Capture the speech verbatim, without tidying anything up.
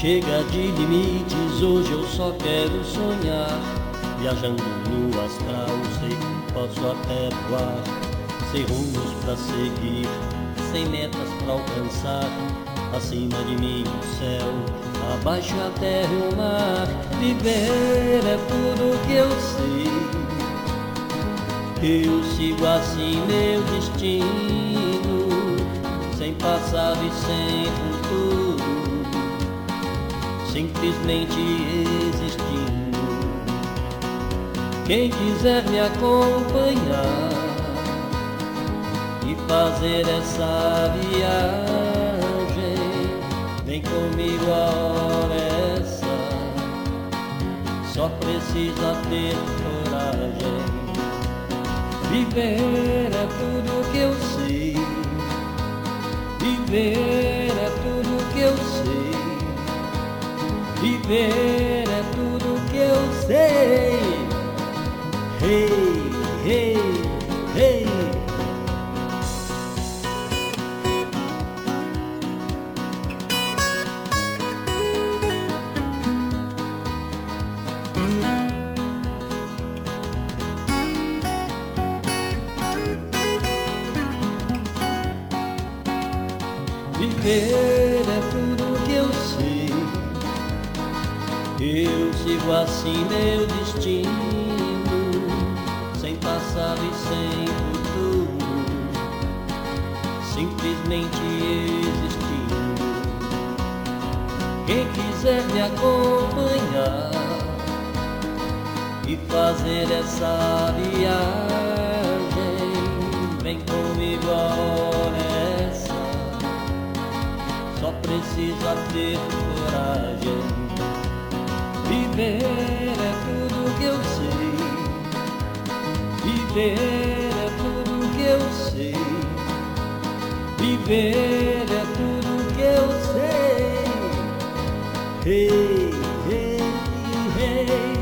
Chega de limites, hoje eu só quero sonhar. Viajando no astral, sei que posso até voar. Sem rumos pra seguir, sem metas pra alcançar. Acima de mim o céu, abaixo a terra e o mar. Viver é tudo que eu sei. Eu sigo assim meu destino, sem passado e sem futuro, simplesmente existindo. Quem quiser me acompanhar e fazer essa viagem, vem comigo a hora é essa. Só precisa ter coragem. Viver é tudo que eu sei. Viver é tudo que eu sei. Viver é tudo que eu sei. Hey, hey, hey. Viver é tudo que eu sei. Eu sigo assim meu destino, sem passado e sem futuro, simplesmente existindo. Quem quiser me acompanhar e fazer essa viagem, vem comigo a hora é essa. Só precisa ter coragem. Viver é tudo que eu sei. Viver é tudo que eu sei. Viver é tudo que eu sei. Hey, hey, hey.